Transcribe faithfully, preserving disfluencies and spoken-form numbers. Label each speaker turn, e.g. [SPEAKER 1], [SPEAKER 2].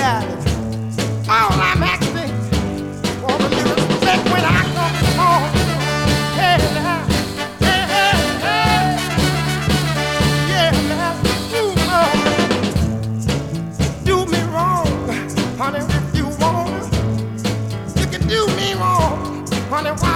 [SPEAKER 1] darling. All I'm asking for a little respect when I come home. Hey, now, hey, hey, hey. Yeah, now, you know, do me wrong, honey, if you want. You can do me wrong, honey. Why